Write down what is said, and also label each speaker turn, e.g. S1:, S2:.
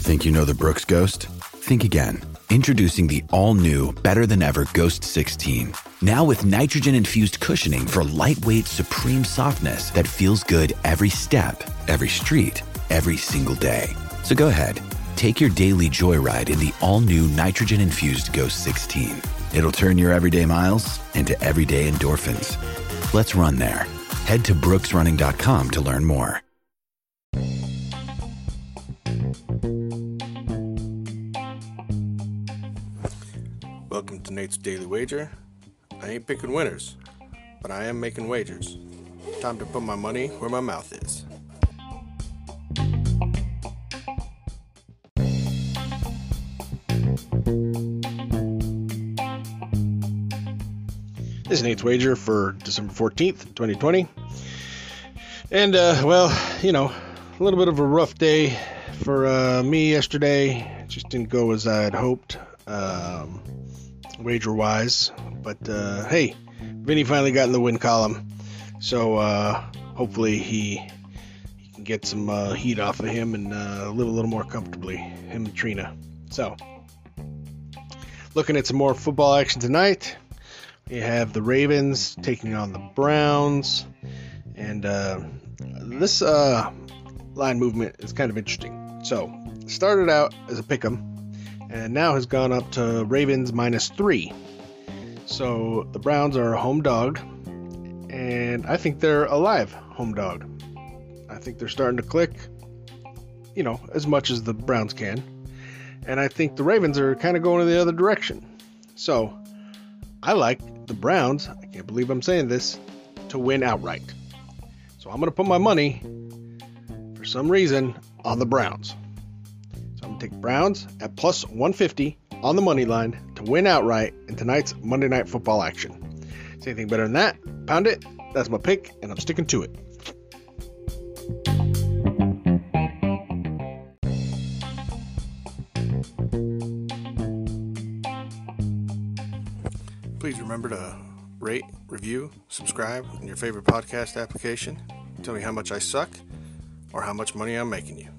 S1: Think you know the Brooks Ghost? Think again. Introducing the all-new, better-than-ever Ghost 16. Now with nitrogen-infused cushioning for lightweight, supreme softness that feels good every step, every street, every single day. So go ahead, take your daily joyride in the all-new nitrogen-infused Ghost 16. It'll turn your everyday miles into everyday endorphins. Let's run there. Head to brooksrunning.com to learn more.
S2: Welcome to Nate's Daily Wager. I ain't picking winners, but I am making wagers. Time to put my money where my mouth is.
S3: This is Nate's Wager for December 14th, 2020. And, a little bit of a rough day for me yesterday. It just didn't go as I had hoped, wager-wise. But, hey, Vinny finally got in the win column. So, hopefully he can get some heat off of him and live a little more comfortably, him and Trina. So, looking at some more football action tonight. You have the Ravens taking on the Browns, and this line movement is kind of interesting. So, it started out as a pick'em, and now has gone up to Ravens -3. So, the Browns are a home dog, and I think they're a live home dog. I think they're starting to click, as much as the Browns can, and I think the Ravens are kind of going in the other direction. So, I like the Browns, I can't believe I'm saying this, to win outright. So I'm going to put my money, for some reason, on the Browns. So I'm going to take Browns at plus 150 on the money line to win outright in tonight's Monday Night Football action. See anything better than that? Pound it. That's my pick, and I'm sticking to it.
S2: Please remember to rate, review, subscribe in your favorite podcast application. Tell me how much I suck or how much money I'm making you.